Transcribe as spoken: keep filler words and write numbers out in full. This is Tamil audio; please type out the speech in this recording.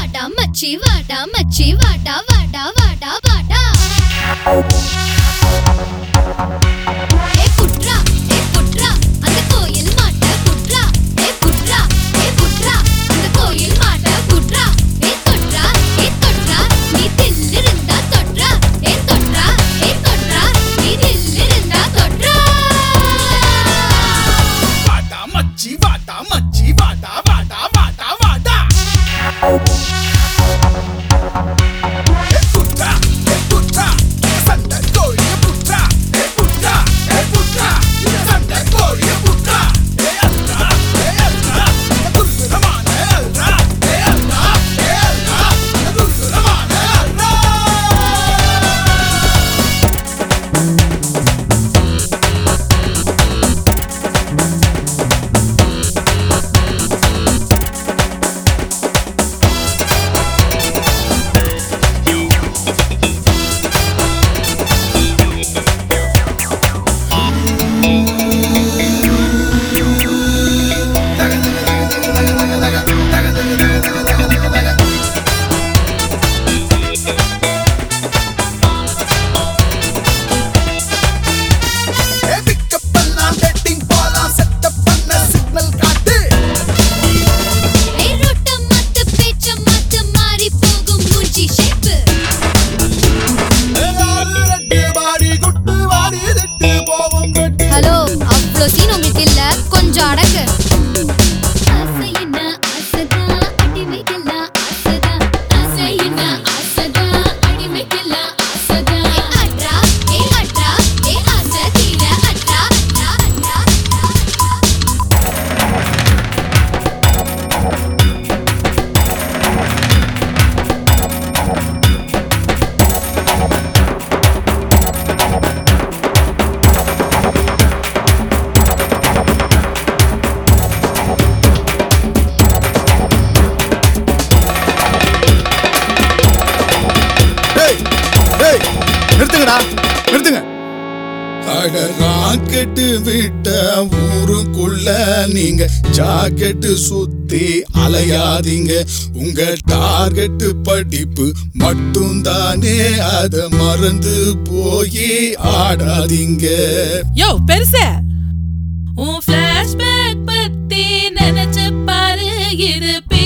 வாடா மச்சி வாடா மச்சி வாடா வாடா வாடா வாடா ஏ புட்ரா ஏ புட்ரா அந்த கோயில் மாட்ட புட்ரா ஏ புட்ரா ஏ புட்ரா அந்த கோயில் மாட்ட புட்ரா ஏ தொட்ரா ஏ தொட்ரா நீ தில்லிருந்தா தொட்ரா ஏ தொட்ரா ஏ தொட்ரா நீ தில்லிருந்தா தொட்ரா வாடா மச்சி வாடா மச்சி வாடா வாடா வாடா வாடா ஏ புட்ரா ஏ புட்ரா சண்டை கோழிய புட்ரா ஏ புட்ரா ஏ புட்ரா சண்டை கோழிய புட்ரா ஏ அல்லா ஏ அல்லா துல்லுரமான அல்லா ஏ அல்லா ஏ அல்லா துல்லுரமான அல்லா ஹலோ அவ்ளோ சீன் உங்களுக்கு இல்ல கொஞ்சம் அடக்கு ஆசையினா ஆசைதா அடிமைக்கெல்லாம் ஆசைதா ஆசையினா ஆசைதா அடிமைக்கெல்லாம் ஆசைதா ஏ அட்ரா ஏ அட்ரா ஏ ஆசை தீர அட்ரா அட்ரா நிறுத்துங்கடா நிறுத்துங்க ராக்கெட்டு விட்ட ஊருக்குள்ள நீங்க ஜாக்கெட்டு சுத்தி அலையாதீங்க உங்க டார்கெட் படிப்பு மட்டும் தானே அத மறந்து போய் ஆடாதீங்க யோ பெருசே உன் ஃபிளாஷ்பேக் பத்தி நினைச்சு பாரு இது